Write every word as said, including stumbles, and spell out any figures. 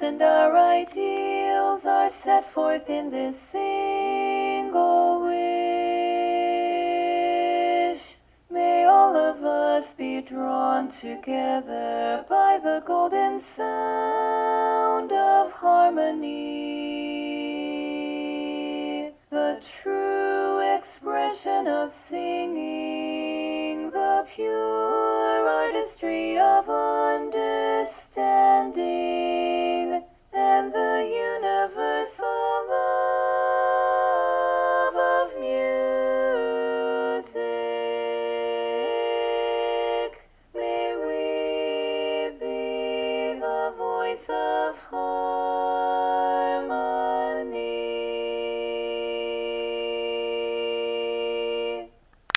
and our ideals are set forth in this single wish. May all of us be drawn together by the golden sound of harmony.